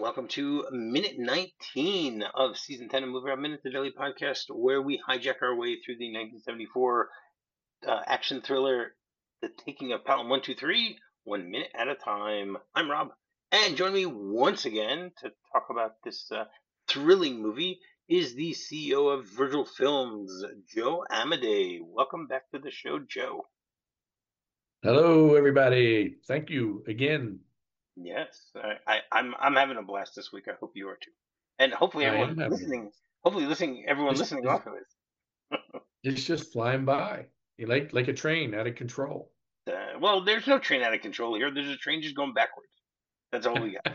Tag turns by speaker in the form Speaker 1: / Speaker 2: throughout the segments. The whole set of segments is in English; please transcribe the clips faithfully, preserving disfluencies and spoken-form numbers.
Speaker 1: welcome to minute nineteen of season ten of Movie Rob Minute, the daily podcast where we hijack our way through the nineteen seventy-four uh, action thriller, The Taking of Pelham one two three, one minute at a time. I'm Rob, and join me once again to talk about this uh, thrilling movie is the C E O of Virgil Films, Joe Amedei. Welcome back to the show, Joe.
Speaker 2: Hello, everybody. Thank you again.
Speaker 1: Yes, I, I, I'm I'm having a blast this week. I hope you are too, and hopefully
Speaker 2: I
Speaker 1: everyone
Speaker 2: am having a
Speaker 1: listening,
Speaker 2: blast.
Speaker 1: hopefully listening, everyone
Speaker 2: It's,
Speaker 1: listening
Speaker 2: it's,
Speaker 1: off of this.
Speaker 2: it's just flying by, You like like a train out of control.
Speaker 1: Uh, well, there's no train out of control here. There's a train just going backwards. That's all we got.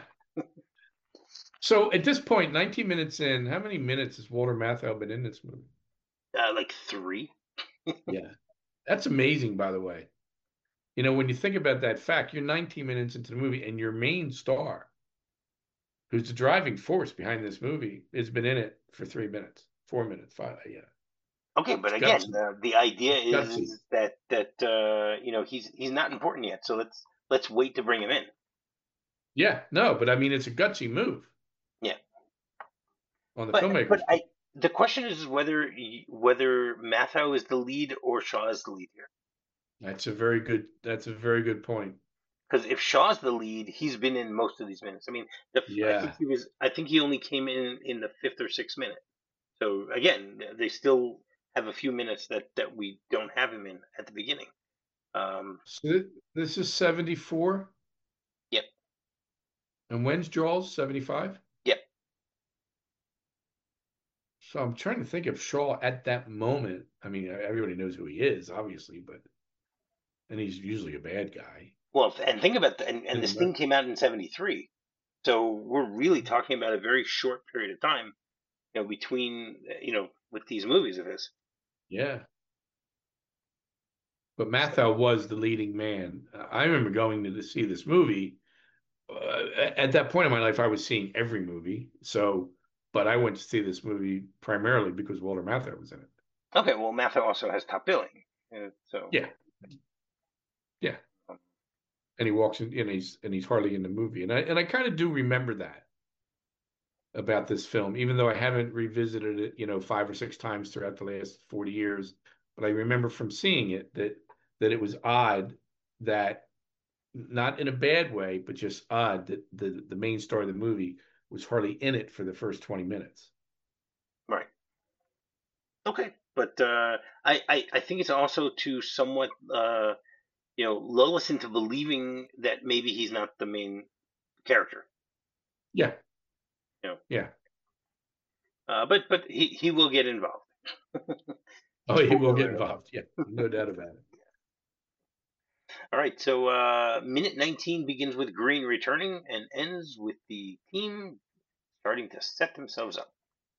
Speaker 2: So at this point, nineteen minutes in, how many minutes has Walter Matthau been in this movie?
Speaker 1: Uh, like three.
Speaker 2: Yeah, that's amazing, by the way. You know, when you think about that fact, you're nineteen minutes into the movie, and your main star, who's the driving force behind this movie, has been in it for three minutes, four minutes, five. Yeah,
Speaker 1: Okay, but
Speaker 2: it's
Speaker 1: again,
Speaker 2: gutsy.
Speaker 1: the the idea
Speaker 2: It's
Speaker 1: is,
Speaker 2: gutsy.
Speaker 1: is that that uh, you know he's he's not important yet. So let's let's wait to bring him in.
Speaker 2: Yeah, no, but I mean, it's a gutsy move
Speaker 1: Yeah,
Speaker 2: on the
Speaker 1: but but
Speaker 2: filmmaker's
Speaker 1: I
Speaker 2: part.
Speaker 1: the question is whether whether Matthau is the lead or Shaw is the lead here.
Speaker 2: That's a very good. That's a very good point.
Speaker 1: Because if Shaw's the lead, he's been in most of these minutes. I mean, the, I think
Speaker 2: Yeah.
Speaker 1: he was. I think he only came in in the fifth or sixth minute. So again, they still have a few minutes that that we don't have him in at the beginning. Um,
Speaker 2: So th- this is seventy-four.
Speaker 1: yep,
Speaker 2: And when's Jaws? seventy-five?
Speaker 1: yep.
Speaker 2: So I'm trying to think of Shaw at that moment. I mean, everybody knows who he is, obviously, but and he's usually a bad guy.
Speaker 1: Well, and think about that. And, and this
Speaker 2: And
Speaker 1: thing
Speaker 2: but
Speaker 1: came out in seventy-three. So we're really talking about a very short period of time, you know, between you know with these movies of his.
Speaker 2: yeah, but Matthau
Speaker 1: So
Speaker 2: was the leading man. Uh, I remember going to see this movie. Uh, at that point in my life, I was seeing every movie. So, but I went to see this movie primarily because Walter Matthau was in it.
Speaker 1: okay, well, Matthew also has top billing. Uh, so
Speaker 2: Yeah, yeah.
Speaker 1: um,
Speaker 2: And he walks in and he's and he's hardly in the movie. And I and I kind of do remember that about this film, even though I haven't revisited it, you know, five or six times throughout the last forty years. But I remember from seeing it that that it was odd that not in a bad way, but just odd that the the main star of the movie was hardly in it for the first twenty minutes.
Speaker 1: right. Okay, but uh, I, I I think it's also to somewhat uh, you know lull us into believing that maybe he's not the main character.
Speaker 2: Yeah,
Speaker 1: You know,
Speaker 2: yeah.
Speaker 1: uh, but but he he will get involved.
Speaker 2: Oh, he will get
Speaker 1: Spoiler alert.
Speaker 2: involved. Yeah, no doubt about it.
Speaker 1: All right, so uh, minute nineteen begins with Green returning and ends with the team starting to set themselves up.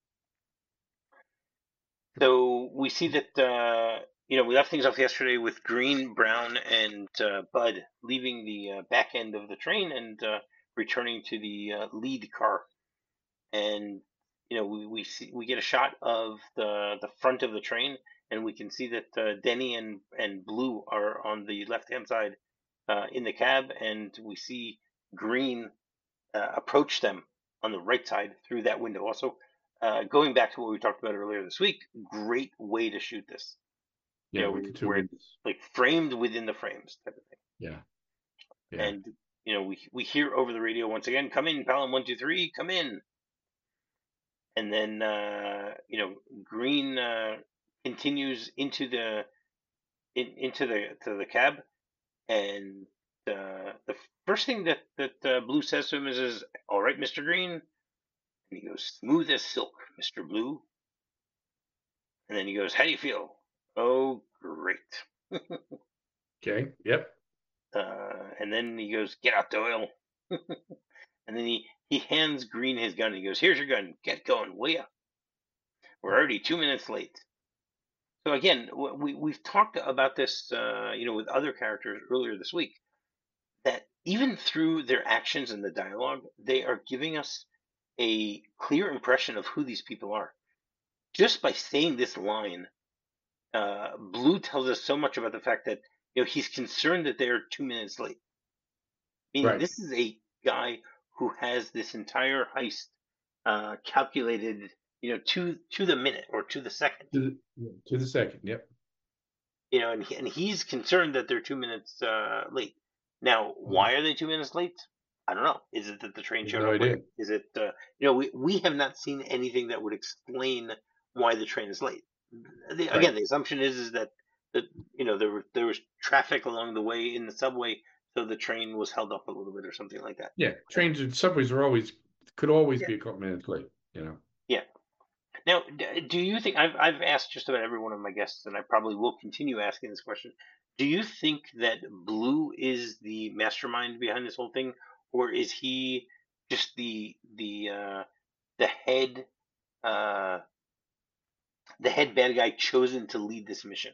Speaker 1: So we see that uh, you know we left things off yesterday with Green, Brown, and uh, Bud leaving the uh, back end of the train and uh, returning to the uh, lead car. And you know we we see we get a shot of the the front of the train, and we can see that uh, Denny and and Blue are on the left hand side uh, in the cab, and we see Green uh, approach them on the right side through that window. Also, uh, going back to what we talked about earlier this week, great way to shoot this. You
Speaker 2: Yeah, with
Speaker 1: know,
Speaker 2: the two
Speaker 1: where it's
Speaker 2: windows.
Speaker 1: like framed within the frames type of thing.
Speaker 2: Yeah, yeah.
Speaker 1: And you know, we we hear over the radio once again, "Come in, Pelham one two three, come in." And then uh, you know, Green uh, continues into the in, into the to the cab, and uh, the first thing that that uh, Blue says to him is, is, "All right, Mister Green," and he goes, "Smooth as silk, Mister Blue." And then he goes, "How do you feel?" "Oh, great."
Speaker 2: Okay. Yep.
Speaker 1: Uh, and then he goes, "Get out, Doyle." And then he he hands Green his gun. And he goes, "Here's your gun. Get going, will ya? We're already two minutes late." So again, we we've talked about this, uh, you know, with other characters earlier this week. That even through their actions and the dialogue, they are giving us a clear impression of who these people are. Just by saying this line, uh, Blue tells us so much about the fact that you know he's concerned that they're two minutes late. Meaning,
Speaker 2: Right.
Speaker 1: this is a guy who has this entire heist uh, calculated, you know, to to the minute or to the second.
Speaker 2: To the, yeah, to the second. Yep.
Speaker 1: You know, and he, and he's concerned that they're two minutes uh, late. Now,
Speaker 2: Mhm.
Speaker 1: why are they two minutes late? I don't know. Is it that the train
Speaker 2: I have
Speaker 1: showed
Speaker 2: no
Speaker 1: up
Speaker 2: idea.
Speaker 1: late? Is it, uh, you know, we we have not seen anything that would explain why the train is late. The,
Speaker 2: Right.
Speaker 1: again, the assumption is is that that you know there were, there was traffic along the way in the subway, so the train was held up a little bit or something like that.
Speaker 2: Yeah. Trains and subways are always could always be a couple minutes late. You know.
Speaker 1: Yeah. Now, d- do you think I've I've asked just about every one of my guests, and I probably will continue asking this question. Do you think that Blue is the mastermind behind this whole thing, or is he just the the uh, the head uh, the head bad guy chosen to lead this mission?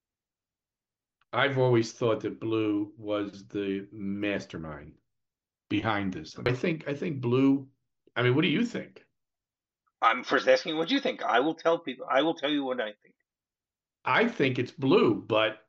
Speaker 2: I've always thought that Blue was the mastermind behind this. I think I think Blue. I mean, what do you think?
Speaker 1: I'm first asking what you think. I will tell people. I will tell you what I think.
Speaker 2: I think it's Blue, but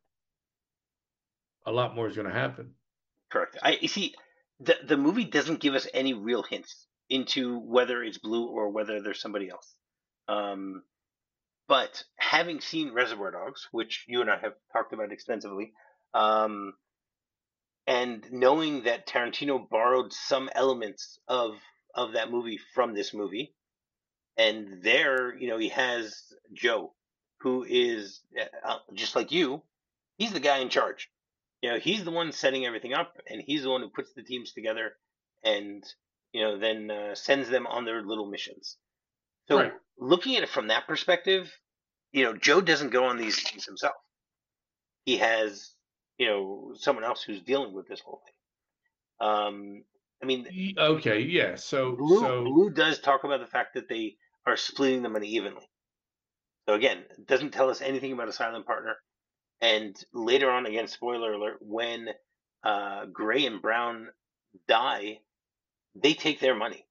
Speaker 2: a lot more is going to happen.
Speaker 1: Correct. I you see the the movie doesn't give us any real hints into whether it's Blue or whether there's somebody else. Um, But having seen Reservoir Dogs, which you and I have talked about extensively, um, and knowing that Tarantino borrowed some elements of of that movie from this movie, and there, you know, he has Joe, who is uh, just like you. He's the guy in charge. You know, he's the one setting everything up, and he's the one who puts the teams together, and you know, then uh, sends them on their little missions.
Speaker 2: Right.
Speaker 1: So, looking at it from that perspective, you know, Joe doesn't go on these things himself. He has, you know, someone else who's dealing with this whole thing. Um, I mean,
Speaker 2: Y- Okay. Yeah. So
Speaker 1: Blue
Speaker 2: so
Speaker 1: Blue does talk about the fact that they are splitting the money evenly. So again, it doesn't tell us anything about a silent partner. And later on, again, spoiler alert, when uh, Gray and Brown die, they take their money.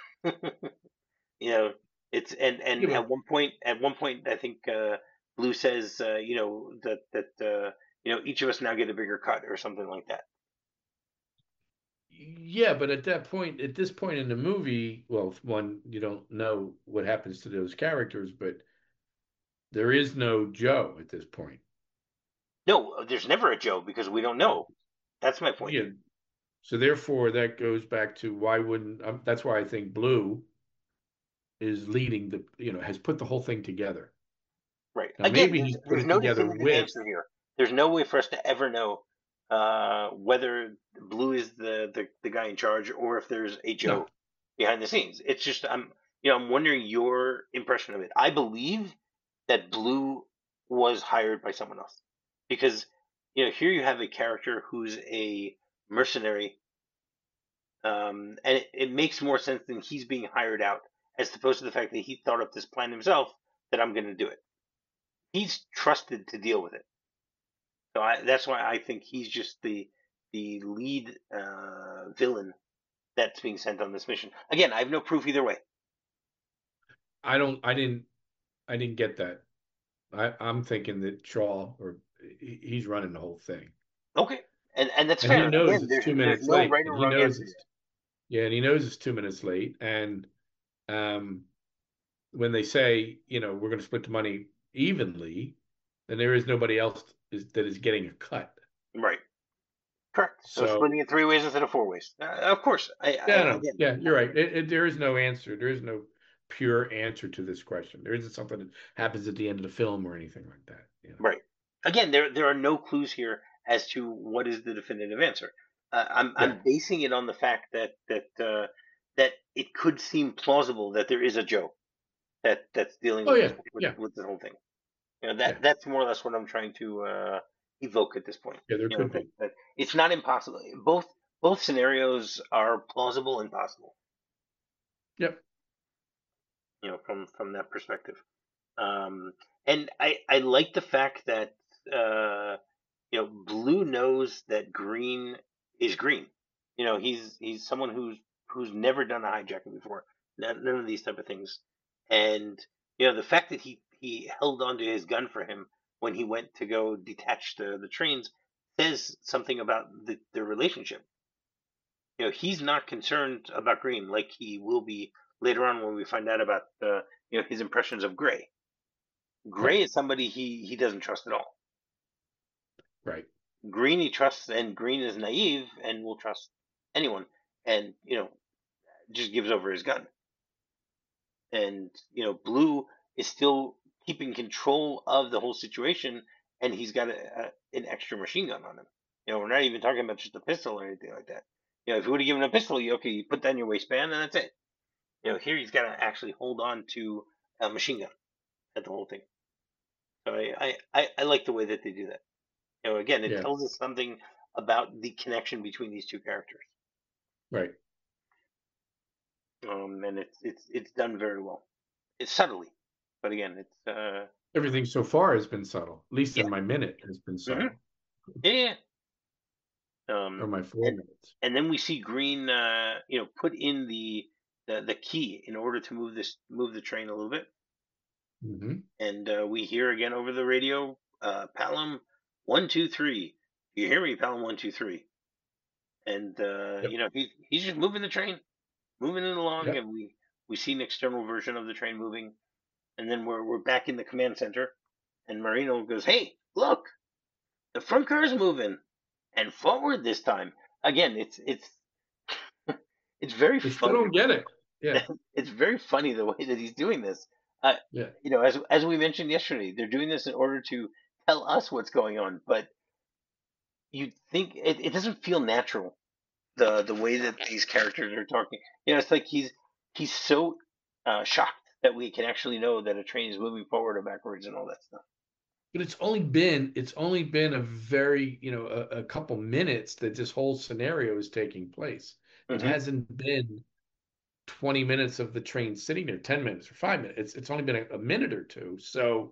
Speaker 1: You know, it's and
Speaker 2: yeah,
Speaker 1: and
Speaker 2: but
Speaker 1: at one point, at one point, I think uh, Blue says, uh, you know, that that uh, you know each of us now get a bigger cut or something like that.
Speaker 2: yeah, but at that point, at this point in the movie, well, one, you don't know what happens to those characters, but there is no Joe at this point.
Speaker 1: No, there's never a Joe because we don't know. That's my point.
Speaker 2: Yeah. So therefore, that goes back to why wouldn't um, that's why I think Blue is leading the, you know, has put the whole thing together.
Speaker 1: Right.
Speaker 2: Now
Speaker 1: Again,
Speaker 2: maybe
Speaker 1: there's
Speaker 2: he's put
Speaker 1: there's
Speaker 2: it
Speaker 1: no
Speaker 2: together
Speaker 1: definitive
Speaker 2: with,
Speaker 1: answer here. There's no way for us to ever know uh, whether Blue is the, the the guy in charge or if there's a
Speaker 2: no,
Speaker 1: Joe behind the scenes. It's just I'm you know I'm wondering your impression of it. I believe that Blue was hired by someone else because you know here you have a character who's a mercenary, um, and it, it makes more sense than he's being hired out as opposed to the fact that he thought up this plan himself that I'm going to do it. He's trusted to deal with it. So I, that's why I think he's just the the lead uh, villain that's being sent on this mission. Again, I have no proof either way.
Speaker 2: I don't, I didn't, I didn't get that. I, I'm thinking that Shaw or he- he's running the whole thing,
Speaker 1: Okay, and and that's
Speaker 2: and he
Speaker 1: fair.
Speaker 2: knows
Speaker 1: Again,
Speaker 2: it's
Speaker 1: there's
Speaker 2: two
Speaker 1: there's
Speaker 2: minutes
Speaker 1: no
Speaker 2: late,
Speaker 1: right or
Speaker 2: and he
Speaker 1: wrong
Speaker 2: knows
Speaker 1: answer
Speaker 2: it's
Speaker 1: here.
Speaker 2: yeah, and he knows it's two minutes late, and um, when they say, you know, we're going to split the money evenly, then there is nobody else is, that is getting a cut.
Speaker 1: Right, correct. So
Speaker 2: So
Speaker 1: splitting it three ways instead of four ways. Uh, of course, I, I
Speaker 2: yeah, no,
Speaker 1: again,
Speaker 2: yeah, you're right. It, it, there is no answer. There is no pure answer to this question. There isn't something that happens at the end of the film or anything like that. You know.
Speaker 1: right. Again, there there are no clues here as to what is the definitive answer. Uh, I'm
Speaker 2: Yeah.
Speaker 1: I'm basing it on the fact that that uh, that it could seem plausible that there is a Joe that that's dealing
Speaker 2: Oh
Speaker 1: with this
Speaker 2: yeah,
Speaker 1: with,
Speaker 2: yeah,
Speaker 1: with the whole thing. You know
Speaker 2: yeah,
Speaker 1: that that's more or less what I'm trying to uh, evoke at this point.
Speaker 2: yeah. There
Speaker 1: You know
Speaker 2: could
Speaker 1: that,
Speaker 2: be.
Speaker 1: that it's not impossible. Both both scenarios are plausible and possible.
Speaker 2: Yep.
Speaker 1: You know from from that perspective. Um, and I I like the fact that uh, you know Blue knows that Green is Green. You know he's he's someone who's who's never done a hijacking before. None, none of these type of things. And you know the fact that he he held onto his gun for him when he went to go detach the the trains says something about the, the relationship. You know, he's not concerned about Green like he will be later on when we find out about uh, you know his impressions of Gray.
Speaker 2: Right.
Speaker 1: Gray is somebody he he doesn't trust at all.
Speaker 2: Right.
Speaker 1: Green he trusts, and Green is naive and will trust anyone, and you know just gives over his gun. And you know Blue is still keeping control of the whole situation, and he's got a, a, an extra machine gun on him. You know, we're not even talking about just a pistol or anything like that. You know, if you would have given a pistol, you okay, you put that in your waistband and that's it. You know, here he's got to actually hold on to a machine gun at the whole thing. So I, I, I, I like the way that they do that. You know, again, it
Speaker 2: Yeah.
Speaker 1: tells us something about the connection between these two characters.
Speaker 2: Right.
Speaker 1: Um, and it's it's it's done very well. It's subtly, but again, it's uh,
Speaker 2: Everything so far has been subtle. At least
Speaker 1: yeah,
Speaker 2: in my minute has been
Speaker 1: hmm
Speaker 2: subtle.
Speaker 1: yeah, yeah.
Speaker 2: Or
Speaker 1: Um,
Speaker 2: my four
Speaker 1: and
Speaker 2: minutes.
Speaker 1: and then we see Green, uh, you know, put in the, the the key in order to move this move the train a little bit,
Speaker 2: Hmm.
Speaker 1: and uh, we hear again over the radio, uh, Palom one two three. You hear me, Palom one two three, and uh,
Speaker 2: Yep.
Speaker 1: you know he's he's just moving the train, moving it along,
Speaker 2: Yep.
Speaker 1: and we we see an external version of the train moving, and then we're we're back in the command center, and Marino goes, "Hey, look, the front car's moving, and forward this time." Again, it's it's it's very
Speaker 2: They still
Speaker 1: funny.
Speaker 2: don't get it. Yeah.
Speaker 1: It's very funny the way that he's doing this. Uh,
Speaker 2: Yeah.
Speaker 1: you know, as as we mentioned yesterday, they're doing this in order to tell us what's going on, but you think it, it doesn't feel natural the the way that these characters are talking. You know, it's like he's he's so uh, shocked that we can actually know that a train is moving forward or backwards and all that stuff.
Speaker 2: But it's only been it's only been a very, you know, a, a couple minutes that this whole scenario is taking place. It
Speaker 1: Hmm.
Speaker 2: hasn't been twenty minutes of the train sitting there, ten minutes or five minutes. It's it's only been a, a minute or two. So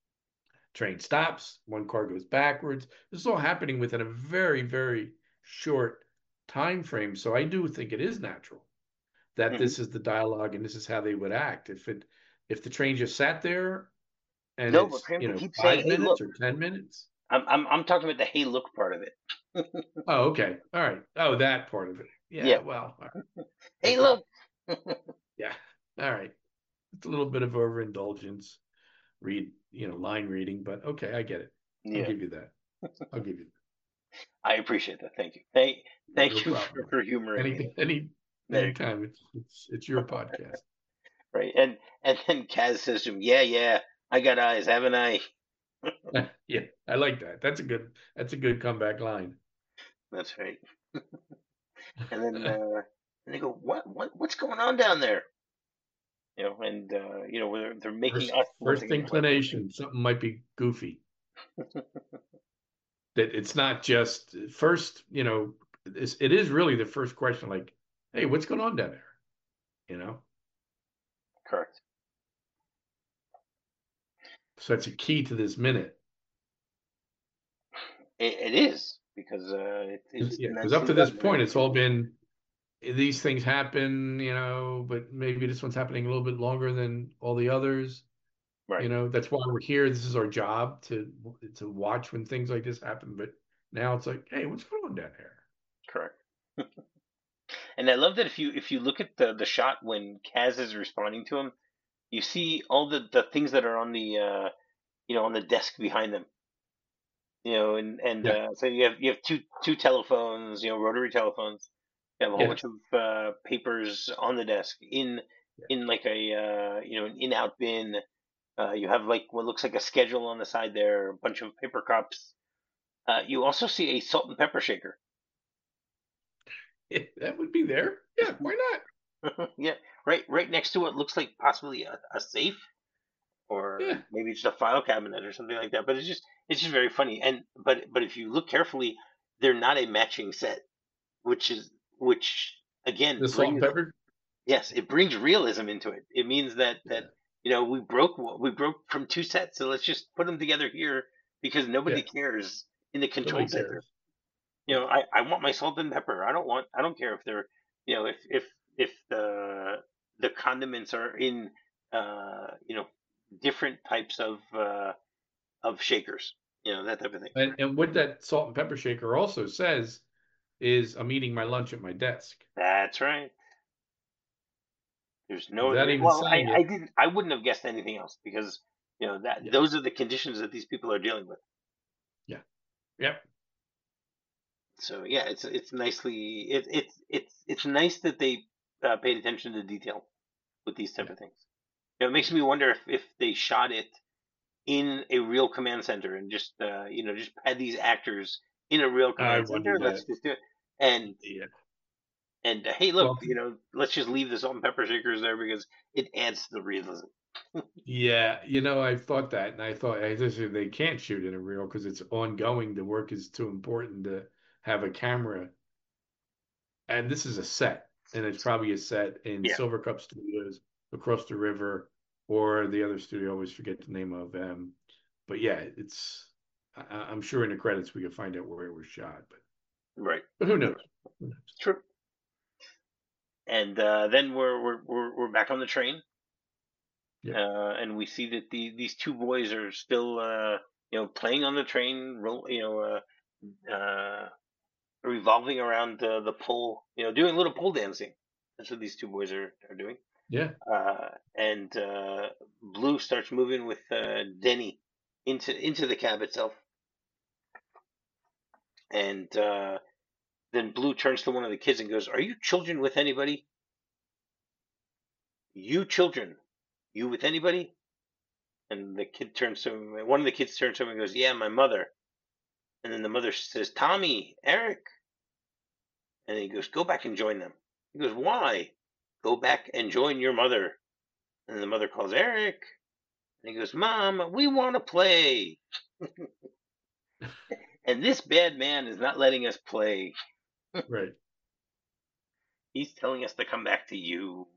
Speaker 2: train stops, one car goes backwards. This is all happening within a very, very short time frame. So I do think it is natural that
Speaker 1: Hmm.
Speaker 2: this is the dialogue and this is how they would act. If it if the train just sat there and
Speaker 1: No, but
Speaker 2: it's,
Speaker 1: Kramer
Speaker 2: you know,
Speaker 1: keeps saying,
Speaker 2: five
Speaker 1: "Hey,
Speaker 2: minutes
Speaker 1: look."
Speaker 2: or ten minutes.
Speaker 1: I'm I'm I'm talking about the "hey, look" part of it.
Speaker 2: Oh, okay. All right. Oh, that part of it.
Speaker 1: Yeah.
Speaker 2: Yeah, well, all right.
Speaker 1: Hey,
Speaker 2: Okay.
Speaker 1: look.
Speaker 2: Yeah. All right. It's a little bit of overindulgence, read, you know, line reading, but okay, I get it. I'll
Speaker 1: Yeah,
Speaker 2: give you that. I'll give you
Speaker 1: I appreciate that. Thank you. Thank
Speaker 2: that. No
Speaker 1: thank you
Speaker 2: problem,
Speaker 1: for,
Speaker 2: man.
Speaker 1: for humoring me.
Speaker 2: Any any
Speaker 1: There,
Speaker 2: anytime. It's it's it's your podcast.
Speaker 1: right? And and then Kaz says to him, "Yeah, yeah, I got eyes, haven't I?"
Speaker 2: Yeah, I like that. That's a good that's a good comeback line.
Speaker 1: That's right. And then uh, and they go, "What what what's going on down there?" You know, and uh, you know, they're they're making
Speaker 2: First
Speaker 1: us once
Speaker 2: first
Speaker 1: again question.
Speaker 2: inclination, something might be goofy. That it's not just first, you know, it's, it is really the first question, like, hey, what's going on down there? You know,
Speaker 1: Correct.
Speaker 2: so that's a key to this minute.
Speaker 1: It, it is because uh, it,
Speaker 2: 'Cause-
Speaker 1: it's
Speaker 2: Yeah, because up
Speaker 1: nicely
Speaker 2: to this
Speaker 1: done, right?
Speaker 2: point, it's all been these things happen, you know, but maybe this one's happening a little bit longer than all the others. You
Speaker 1: Right.
Speaker 2: know, that's why we're here. This is our job to to watch when things like this happen. But now it's like, hey, what's going on down there?
Speaker 1: Correct. And I love that if you if you look at the the shot when Kaz is responding to him, you see all the the things that are on the uh, you know on the desk behind them. You know, and and
Speaker 2: Yeah,
Speaker 1: uh, so you have you have two two telephones, you know, rotary telephones. You have a whole
Speaker 2: yeah,
Speaker 1: bunch of uh, papers on the desk in
Speaker 2: yeah.
Speaker 1: in like a uh, you know an in out bin. Uh, you have like what looks like a schedule on the side there, a bunch of paper cups. Uh, you also see a salt and pepper shaker.
Speaker 2: Yeah, that would be there. Yeah, why not?
Speaker 1: Yeah, right right next to what looks like possibly a, a safe or
Speaker 2: Yeah,
Speaker 1: maybe just a file cabinet or something like that. But it's just it's just very funny. And but but if you look carefully, they're not a matching set, which is which again
Speaker 2: the salt and
Speaker 1: brings
Speaker 2: pepper.
Speaker 1: yes, it brings realism into it. It means that that
Speaker 2: Yeah,
Speaker 1: you know we broke we broke from two sets, so let's just put them together here because
Speaker 2: yeah.
Speaker 1: nobody cares in the
Speaker 2: Nobody
Speaker 1: control center.
Speaker 2: cares.
Speaker 1: You know,
Speaker 2: Yeah,
Speaker 1: I, I want my salt and pepper. I don't want I don't care if they're you know if if if the the condiments are in uh you know different types of uh of shakers. You know, that type of thing.
Speaker 2: and and what that salt and pepper shaker also says is I'm eating my lunch at my desk.
Speaker 1: That's right. There's no
Speaker 2: Without
Speaker 1: there,
Speaker 2: even
Speaker 1: well, I
Speaker 2: saying
Speaker 1: I
Speaker 2: it.
Speaker 1: didn't I wouldn't have guessed anything else because you know that
Speaker 2: Yeah.
Speaker 1: those are the conditions that these people are dealing with.
Speaker 2: Yeah. Yep.
Speaker 1: So yeah, it's it's nicely it, it's it's it's nice that they uh, paid attention to detail with these type
Speaker 2: Yeah.
Speaker 1: of things. You know, it makes me wonder if if they shot it in a real command center and just uh, you know just had these actors in a real
Speaker 2: I
Speaker 1: command center.
Speaker 2: wondered
Speaker 1: Let's
Speaker 2: that.
Speaker 1: just do it. And
Speaker 2: Yeah.
Speaker 1: and uh, hey, look,
Speaker 2: Well,
Speaker 1: you know, let's just leave the salt and pepper shakers there because it adds to the realism.
Speaker 2: yeah, you know, I thought that, and I thought I just said they can't shoot in a reel because it's ongoing. The work is too important to have a camera. And this is a set, and it's probably a set in
Speaker 1: Yeah,
Speaker 2: Silver Cup Studios across the river, or the other studio. I always forget the name of. Um, but yeah, it's. I, I'm sure in the credits we can find out where it was shot, but
Speaker 1: right.
Speaker 2: but who knows? Who knows?
Speaker 1: True. And uh, then we're, we're we're we're back on the train,
Speaker 2: Yep.
Speaker 1: uh, and we see that the these two boys are still uh, you know playing on the train, roll, you know, uh, uh, revolving around the the pole, you know, doing a little pole dancing. That's what these two boys are are doing.
Speaker 2: Yeah.
Speaker 1: Uh, and uh, Blue starts moving with uh, Denny into into the cab itself, and uh, then Blue turns to one of the kids and goes, "Are you children with anybody? You children, you with anybody?" And the kid turns to him. One of the kids turns to him and goes, "Yeah, my mother." And then the mother says, "Tommy, Eric," and he goes, "Go back and join them." He goes, "Why?" "Go back and join your mother." And the mother calls Eric, and he goes, "Mom, we want to play." And this bad man is not letting us play.
Speaker 2: Right.
Speaker 1: He's telling us to come back to you.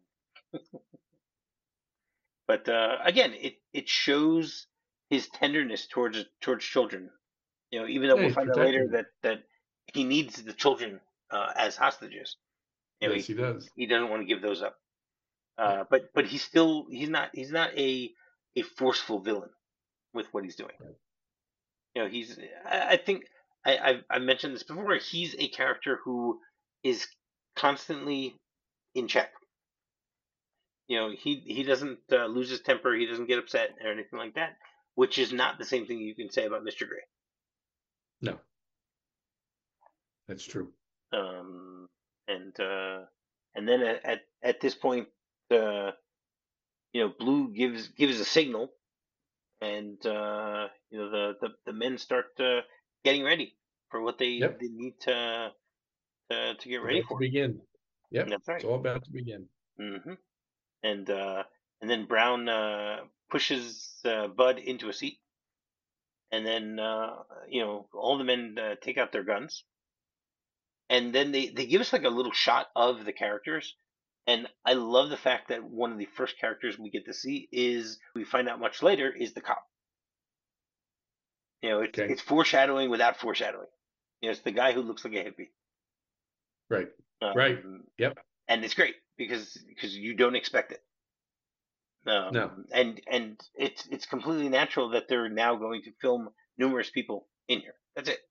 Speaker 1: But uh, again, it it shows his tenderness towards towards children. You know, even though
Speaker 2: Yeah,
Speaker 1: we'll
Speaker 2: he's
Speaker 1: find out later
Speaker 2: protecting them.
Speaker 1: that that he needs the children uh, as hostages. You know,
Speaker 2: Yes,
Speaker 1: he
Speaker 2: he does.
Speaker 1: he doesn't want to give those up.
Speaker 2: Yeah.
Speaker 1: Uh, but but he's still he's not he's not a a forceful villain with what he's doing.
Speaker 2: Right.
Speaker 1: You know, he's I, I think I I've, I've mentioned this before. He's a character who is constantly in check. You know, he he doesn't uh, lose his temper. He doesn't get upset or anything like that. Which is not the same thing you can say about Mister Gray.
Speaker 2: No, that's true.
Speaker 1: Um, and uh, and then at at, at this point, uh, you know, Blue gives gives a signal, and uh, you know the, the, the men start uh, getting ready for what they,
Speaker 2: Yep.
Speaker 1: they need to, to to get
Speaker 2: It's
Speaker 1: ready
Speaker 2: about to
Speaker 1: for.
Speaker 2: begin.
Speaker 1: And
Speaker 2: Yep.
Speaker 1: that's right.
Speaker 2: It's all about to begin.
Speaker 1: hmm And uh, and then Brown uh, pushes uh, Bud into a seat, and then uh, you know all the men uh, take out their guns, and then they they give us like a little shot of the characters. And I love the fact that one of the first characters we get to see is we find out much later is the cop. You know, it's
Speaker 2: Okay.
Speaker 1: it's foreshadowing without foreshadowing. You know, it's the guy who looks like a hippie.
Speaker 2: Right. Right.
Speaker 1: Um,
Speaker 2: Yep.
Speaker 1: and it's great because because you don't expect it.
Speaker 2: No.
Speaker 1: Um, and and it's it's completely natural that they're now going to film numerous people in here. That's it.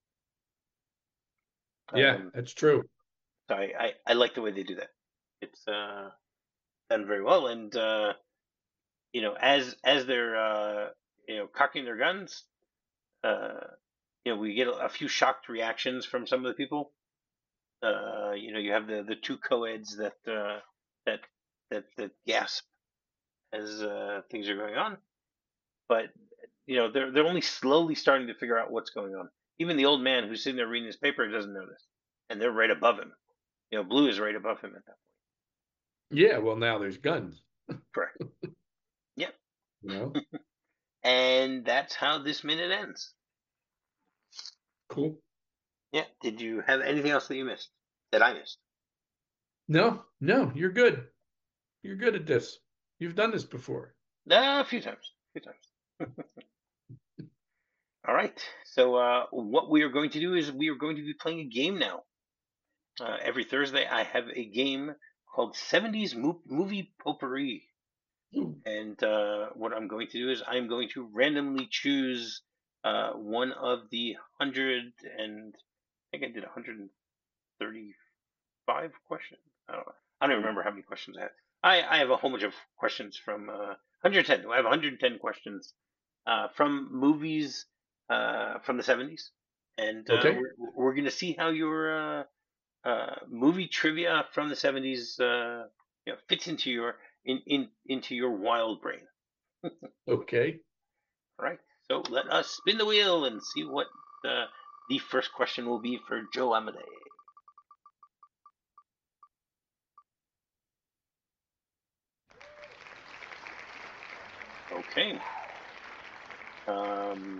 Speaker 2: Yeah,
Speaker 1: Um,
Speaker 2: that's true.
Speaker 1: so I, I, I like the way they do that. It's uh, done very well. And uh, you know, as as they're uh, you know cocking their guns, uh, you know, we get a, a few shocked reactions from some of the people. Uh, you know, you have the the two co-eds that uh, that that that gasp as uh, things are going on, but you know they're they're only slowly starting to figure out what's going on. Even the old man who's sitting there reading his paper doesn't know this, and they're right above him. You know, Blue is right above him at that
Speaker 2: Yeah, well now there's guns,
Speaker 1: point. Correct. Yep.
Speaker 2: you know?
Speaker 1: And that's how this minute ends.
Speaker 2: Cool.
Speaker 1: Yeah. Did you have anything else that you missed? That I missed?
Speaker 2: No, no, you're good. You're good at this. You've done this before.
Speaker 1: Uh, a few times. A few times. All right. So uh, what we are going to do is we are going to be playing a game now. Uh, every Thursday, I have a game called seventies Mo- Movie Potpourri.
Speaker 2: Ooh.
Speaker 1: And uh, what I'm going to do is I'm going to randomly choose uh, one of the hundred and I think I did one hundred thirty-five questions. I don't know. I don't remember how many questions I had. I, I have a whole bunch of questions from uh, one hundred ten. I have one hundred ten questions uh, from movies uh, from the seventies, and uh,
Speaker 2: Okay.
Speaker 1: we're we're gonna see how your uh, uh, movie trivia from the seventies uh, you know, fits into your in, in into your wild brain.
Speaker 2: Okay.
Speaker 1: All right. So let us spin the wheel and see what uh, the first question will be for Joe Amade. Okay. Um,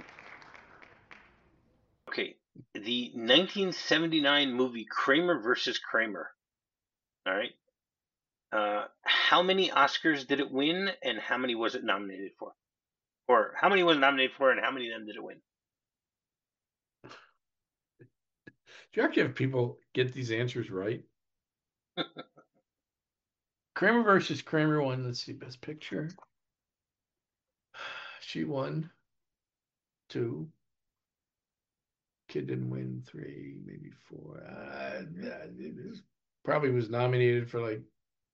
Speaker 1: okay. The nineteen seventy-nine movie Kramer versus Kramer. All right. Uh, how many Oscars did it win, and how many was it nominated for? Or how many was it nominated for, and how many of them did it win?
Speaker 2: Do you actually have people get these answers right? Kramer versus Kramer won. Let's see, Best Picture. She won two. Kid didn't win three, maybe four. Uh, it was, probably was nominated for like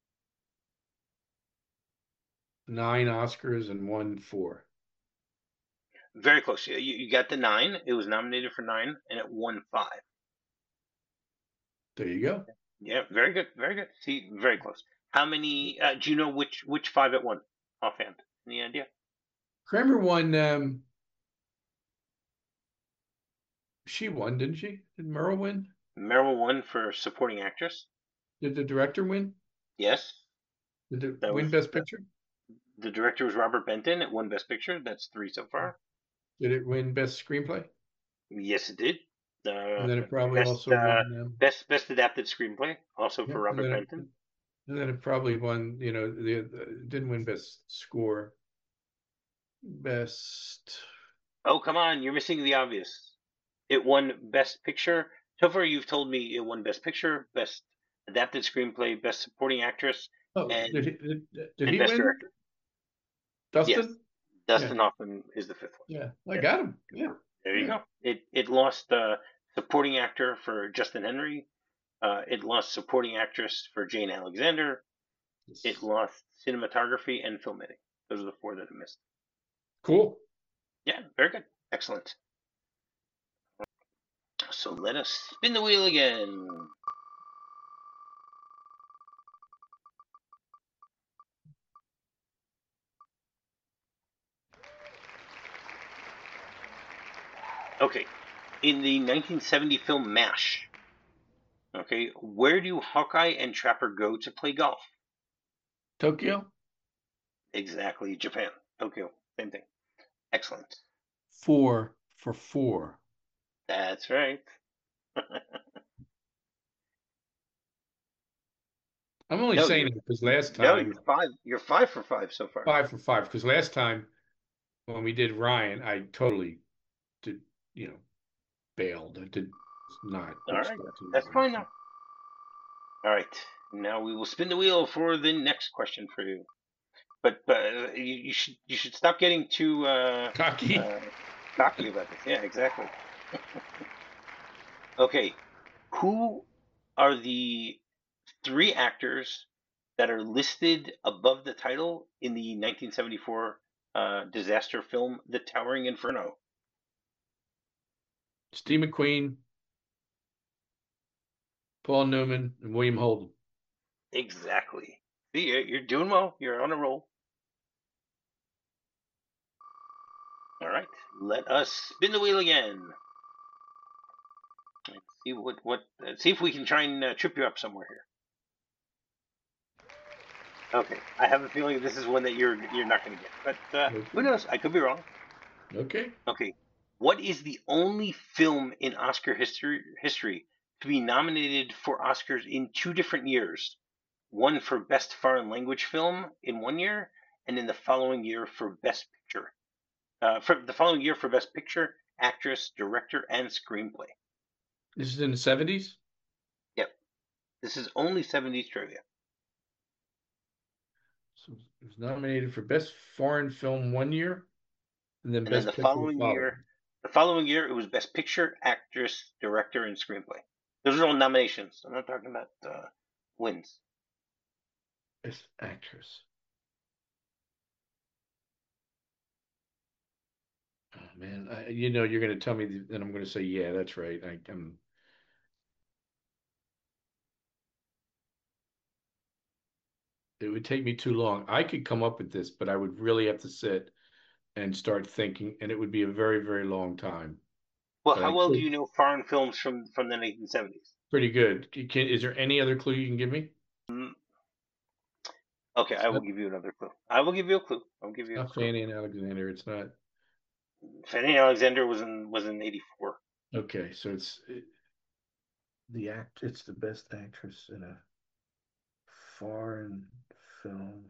Speaker 2: nine Oscars and won four.
Speaker 1: Very close. You, you got the nine. It was nominated for nine, and it won five.
Speaker 2: There you go.
Speaker 1: Yeah, very good, very good. See, very close. How many? Uh, do you know which which five it won offhand? Any idea?
Speaker 2: Kramer won. Um, she won, didn't she? Did Merle win?
Speaker 1: Meryl won for supporting actress.
Speaker 2: Did the director win?
Speaker 1: Yes,
Speaker 2: Did it
Speaker 1: that
Speaker 2: win
Speaker 1: was
Speaker 2: Best Picture?
Speaker 1: the director was Robert Benton. It won Best Picture. That's three so far.
Speaker 2: Did it win Best Screenplay?
Speaker 1: Yes, it did. Uh,
Speaker 2: And then it probably
Speaker 1: best
Speaker 2: also
Speaker 1: uh,
Speaker 2: won. Um,
Speaker 1: best best adapted screenplay, also
Speaker 2: yeah,
Speaker 1: for
Speaker 2: and
Speaker 1: Robert
Speaker 2: then it,
Speaker 1: Benton.
Speaker 2: and then it probably won. You know, the, the didn't win Best Score. Best.
Speaker 1: Oh, come on, you're missing the obvious. It won Best Picture. So far, you've told me it won Best Picture, Best Adapted Screenplay, Best Supporting Actress,
Speaker 2: Oh,
Speaker 1: and
Speaker 2: did he did, did
Speaker 1: and
Speaker 2: he
Speaker 1: Best
Speaker 2: win?
Speaker 1: Director. Yes,
Speaker 2: Dustin? Yeah,
Speaker 1: Dustin Hoffman is the fifth one.
Speaker 2: yeah. I
Speaker 1: Yes,
Speaker 2: got him. Yeah,
Speaker 1: there you
Speaker 2: yeah.
Speaker 1: go. It it lost uh, supporting actor for Justin Henry. Uh, it lost supporting actress for Jane Alexander. It
Speaker 2: Yes.
Speaker 1: lost cinematography and film editing. Those are the four that it missed.
Speaker 2: Cool.
Speaker 1: Yeah, very good. Excellent. So let us spin the wheel again. Okay, in the nineteen seventy film MASH, okay, where do Hawkeye and Trapper go to play golf?
Speaker 2: Tokyo?
Speaker 1: Exactly, Japan, Tokyo, same thing. Excellent.
Speaker 2: Four for four.
Speaker 1: That's right.
Speaker 2: I'm only
Speaker 1: No,
Speaker 2: saying
Speaker 1: you're
Speaker 2: it because last
Speaker 1: no,
Speaker 2: time,
Speaker 1: you're five. You're five for five so far.
Speaker 2: five for five, because last time when we did Ryan, I totally did, you know, bailed. I did not
Speaker 1: All right,
Speaker 2: expect to.
Speaker 1: that's fine now. All right, now we will spin the wheel for the next question for you. But uh, you, you should you should stop getting too uh,
Speaker 2: Cocky.
Speaker 1: uh, cocky about this. Yeah, exactly. Okay, who are the three actors that are listed above the title in the nineteen seventy-four uh, disaster film The Towering Inferno?
Speaker 2: Steve McQueen, Paul Newman, and William Holden.
Speaker 1: Exactly. See, you're you're doing well. You're on a roll. All right, let us spin the wheel again. Let's see what what. Uh, see if we can try and uh, trip you up somewhere here. Okay, I have a feeling this is one that you're you're not going to get, but uh,
Speaker 2: Okay.
Speaker 1: who knows? I could be wrong.
Speaker 2: Okay.
Speaker 1: Okay, what is the only film in Oscar history history to be nominated for Oscars in two different years? One for Best Foreign Language Film in one year, and in the following year for Best Picture. Uh, for the following year for Best Picture, Actress, Director, and Screenplay.
Speaker 2: This is in the seventies.
Speaker 1: Yep, this is only seventies trivia.
Speaker 2: So it was nominated for Best Foreign Film one year, and then
Speaker 1: And then
Speaker 2: Best
Speaker 1: the
Speaker 2: Picture the
Speaker 1: following
Speaker 2: following.
Speaker 1: year, the following year it was Best Picture, Actress, Director, and Screenplay. Those are all nominations. I'm not talking about uh, wins.
Speaker 2: Best actress. Oh man, I, you know you're going to tell me, th- and I'm going to say, yeah, that's right. I, I'm. It would take me too long. I could come up with this, but I would really have to sit and start thinking, and it would be a very, very long time.
Speaker 1: Well,
Speaker 2: But I
Speaker 1: how well do
Speaker 2: could.
Speaker 1: you know foreign films from from the nineteen seventies?
Speaker 2: Pretty good. Can, is there any other clue you can give me?
Speaker 1: Mm, okay,
Speaker 2: It's
Speaker 1: I will
Speaker 2: not.
Speaker 1: give you another clue. I will give you a clue. I'll give
Speaker 2: It's
Speaker 1: you a
Speaker 2: not
Speaker 1: clue.
Speaker 2: Fanny and Alexander. It's not.
Speaker 1: Fanny Alexander was in was in eighty-four.
Speaker 2: Okay, so it's it, the act. It's the best actress in a foreign film.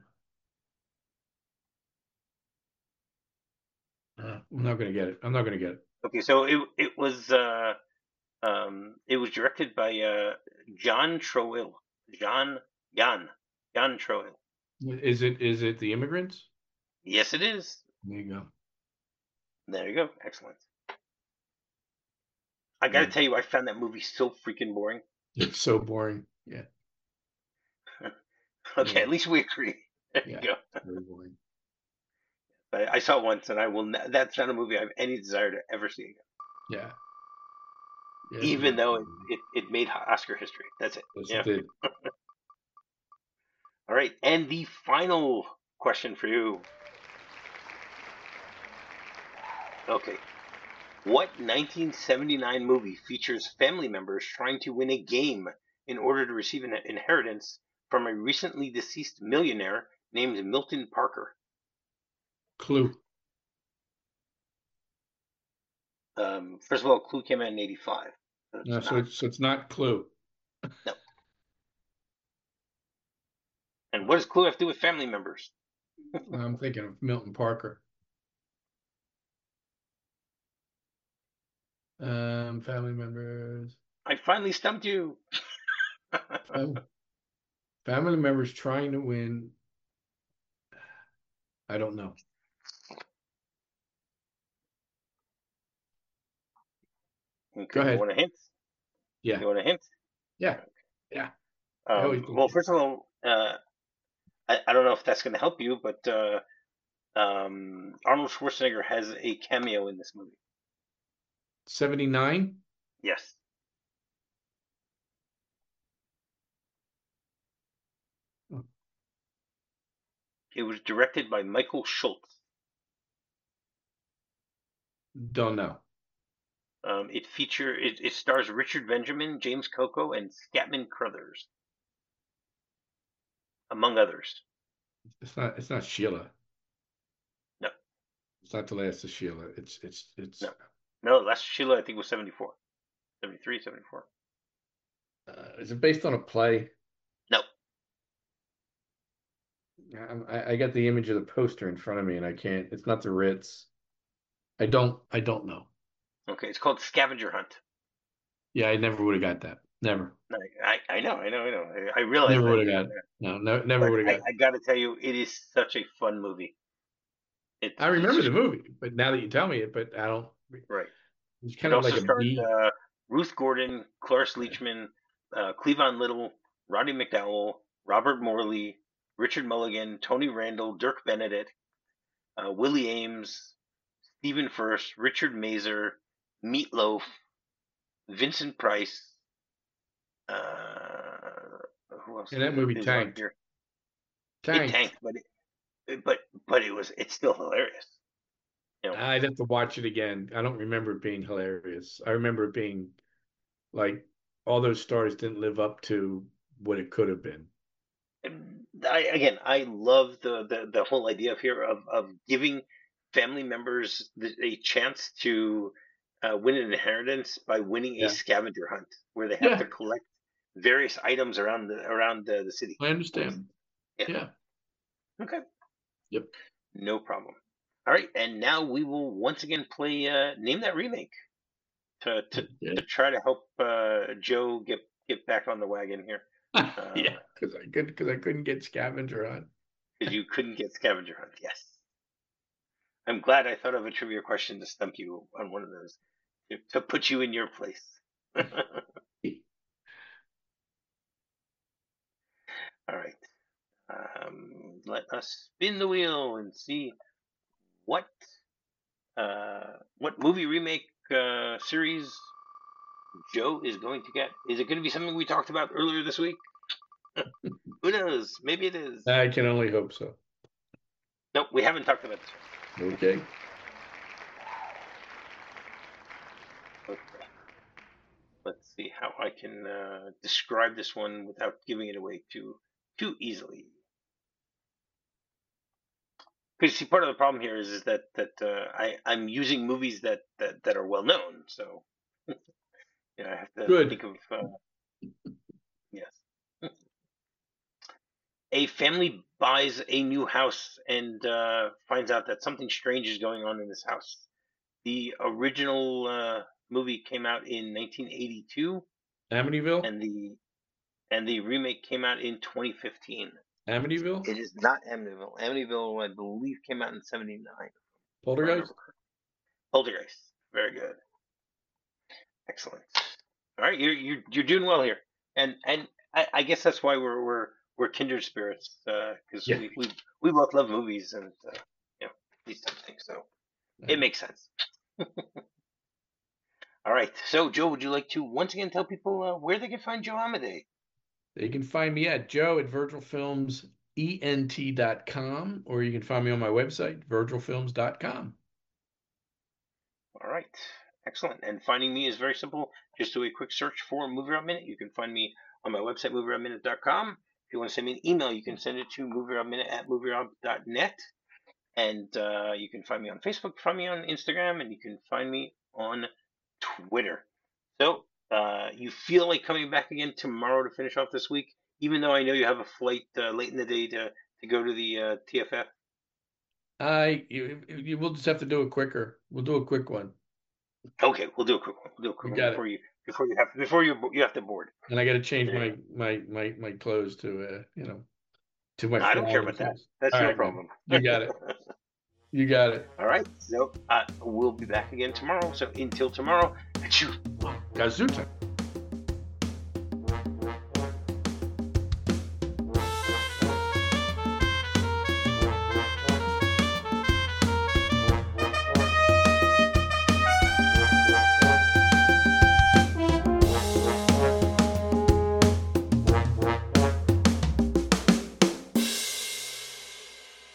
Speaker 2: Uh, I'm not going to get it. I'm not going to get
Speaker 1: Okay, so it it was uh um it was directed by uh John Troill. John Jan Jan Troill.
Speaker 2: it. Is it? Is it The Immigrants?
Speaker 1: Yes, it is.
Speaker 2: There you go.
Speaker 1: There you go. Excellent. I got to
Speaker 2: Yeah,
Speaker 1: tell you, I found that movie so freaking boring.
Speaker 2: it's so boring. Yeah,
Speaker 1: Okay,
Speaker 2: yeah,
Speaker 1: at least we agree. There you
Speaker 2: yeah.
Speaker 1: go.
Speaker 2: Very boring.
Speaker 1: I, I saw it once, and I will. Ne- that's not a movie I have any desire to ever see again.
Speaker 2: Yeah, yeah. It's a
Speaker 1: Even
Speaker 2: very
Speaker 1: though
Speaker 2: boring
Speaker 1: it,
Speaker 2: movie.
Speaker 1: it, it made Oscar history. That's it.
Speaker 2: Yes, it
Speaker 1: Yeah.
Speaker 2: did.
Speaker 1: All right. And the final question for you. Okay. What nineteen seventy-nine movie features family members trying to win a game in order to receive an inheritance from a recently deceased millionaire named Milton Parker?
Speaker 2: Clue.
Speaker 1: Um, first of all, Clue came out in eighty-five. So it's
Speaker 2: No, so
Speaker 1: not.
Speaker 2: it's so it's not Clue.
Speaker 1: No. And what does Clue have to do with family members?
Speaker 2: I'm thinking of Milton Parker. Um, family members.
Speaker 1: I finally stumped you.
Speaker 2: Fam- Family members trying to win. I don't know. Go
Speaker 1: Okay. You
Speaker 2: ahead.
Speaker 1: want a hint?
Speaker 2: Yeah,
Speaker 1: You want a hint?
Speaker 2: yeah, yeah. I always
Speaker 1: Um,
Speaker 2: think
Speaker 1: well, first
Speaker 2: it's
Speaker 1: of all, uh, I, I don't know if that's going to help you, but uh, um, Arnold Schwarzenegger has a cameo in this movie.
Speaker 2: seventy-nine.
Speaker 1: Yes. It was directed by Michael Schultz.
Speaker 2: Don't know.
Speaker 1: Um, it feature it, it stars Richard Benjamin, James Coco, and Scatman Crothers, among others.
Speaker 2: It's not. It's not Sheila.
Speaker 1: No,
Speaker 2: It's not the last of Sheila. It's it's
Speaker 1: no,
Speaker 2: it's.
Speaker 1: no. Last Sheila, I think, was seventy-four, seventy-three, seventy-four.
Speaker 2: Uh, is it based on a play?
Speaker 1: No.
Speaker 2: I, I got the image of the poster in front of me, and I can't. It's not the Ritz. I don't. I don't know.
Speaker 1: Okay, it's called Scavenger Hunt.
Speaker 2: Yeah, I never would have got that. Never.
Speaker 1: I, I, I know, I know, I know. I, I realize
Speaker 2: Never
Speaker 1: that,
Speaker 2: would have
Speaker 1: you know,
Speaker 2: got it. No, no, never
Speaker 1: but
Speaker 2: would have
Speaker 1: I,
Speaker 2: got it.
Speaker 1: I got to tell you, it is such a fun movie. It's
Speaker 2: I
Speaker 1: it's
Speaker 2: remember
Speaker 1: just
Speaker 2: the movie, but now that you tell me it, but I don't.
Speaker 1: right.
Speaker 2: It's
Speaker 1: It
Speaker 2: kind of like
Speaker 1: also
Speaker 2: a
Speaker 1: stars
Speaker 2: B.
Speaker 1: uh, Ruth Gordon, Cloris
Speaker 2: Yeah.
Speaker 1: Leachman, uh, Cleavon Little, Roddy McDowell, Robert Morley, Richard Mulligan, Tony Randall, Dirk Benedict, uh, Willie Ames, Stephen First, Richard Mazer, Meatloaf, Vincent Price. Uh, who else
Speaker 2: And that movie
Speaker 1: is on
Speaker 2: tanked.
Speaker 1: here? It
Speaker 2: Tanked.
Speaker 1: tanked, but it, but but it was it's still hilarious. You know,
Speaker 2: I'd have to watch it again. I don't remember it being hilarious. I remember it being like all those stars didn't live up to what it could have been.
Speaker 1: and I again, I love the the, the whole idea of here of of giving family members the, a chance to uh, win an inheritance by winning a
Speaker 2: Yeah.
Speaker 1: scavenger hunt where they have
Speaker 2: Yeah,
Speaker 1: to collect various items around the around the, the city.
Speaker 2: I understand.
Speaker 1: Yeah.
Speaker 2: Yeah.
Speaker 1: Okay.
Speaker 2: Yep.
Speaker 1: No problem. All right, and now we will once again play uh, Name That Remake to to, to
Speaker 2: Okay.
Speaker 1: try to help uh, Joe get get back on the wagon here.
Speaker 2: Yeah,
Speaker 1: Uh,
Speaker 2: because I could because I couldn't get scavenger on.
Speaker 1: because you couldn't get scavenger hunt. Yes. I'm glad I thought of a trivia question to stump you on one of those to, to put you in your place. All right. Um, let us spin the wheel and see what uh, what movie remake uh, series Joe is going to get. Is it going to be something we talked about earlier this week? Who knows? Maybe it is.
Speaker 2: I can only hope so.
Speaker 1: Nope, we haven't talked about this one.
Speaker 2: Okay.
Speaker 1: Okay. Let's see how I can uh, describe this one without giving it away too too easily. Because see, part of the problem here is, is that that uh, I I'm using movies that, that, that are well known, so you know, I have to
Speaker 2: Good.
Speaker 1: think of uh, yes. A family buys a new house and uh, finds out that something strange is going on in this house. The original uh, movie came out in nineteen eighty-two,
Speaker 2: Amityville?
Speaker 1: and the and the remake came out in twenty fifteen.
Speaker 2: Amityville?
Speaker 1: It is not Amityville. Amityville, I believe, came out in seventy-nine.
Speaker 2: Poltergeist?
Speaker 1: Poltergeist. Very good. Excellent. All right, you're you're you're doing well here, and and I, I guess that's why we're we're we're kindred spirits, because uh,
Speaker 2: Yeah.
Speaker 1: we, we we both love movies and uh, you know, these type of things, so it makes sense. All right, so Joe, would you like to once again tell people uh, where they can find Joe Amadei?
Speaker 2: They can find me at Joe at virgil films ent dot com, or you can find me on my website, virgil films dot com.
Speaker 1: All right, excellent. And finding me is very simple. Just do a quick search for Movie Rob Minute. You can find me on my website, movie rob minute dot com. If you want to send me an email, you can send it to movierobminute at movierob dot net. And uh, you can find me on Facebook, find me on Instagram, and you can find me on Twitter. So uh, you feel like coming back again tomorrow to finish off this week, even though I know you have a flight uh, late in the day to, to go to the uh, T F F?
Speaker 2: I you, you will just have to do it quicker. We'll do a quick one.
Speaker 1: Okay, we'll do a quick one. We'll do a quick
Speaker 2: You
Speaker 1: one
Speaker 2: got
Speaker 1: before
Speaker 2: it.
Speaker 1: you before you have before you you have to board.
Speaker 2: And I got to change
Speaker 1: There
Speaker 2: my
Speaker 1: you
Speaker 2: my my my my clothes to uh you know to my
Speaker 1: I don't care
Speaker 2: formal
Speaker 1: about that.
Speaker 2: clothes.
Speaker 1: That's
Speaker 2: All
Speaker 1: no
Speaker 2: right, man.
Speaker 1: problem.
Speaker 2: You got it. You got it.
Speaker 1: All right, so uh, we'll be back again tomorrow. So until tomorrow, achoo.
Speaker 2: Gazuta.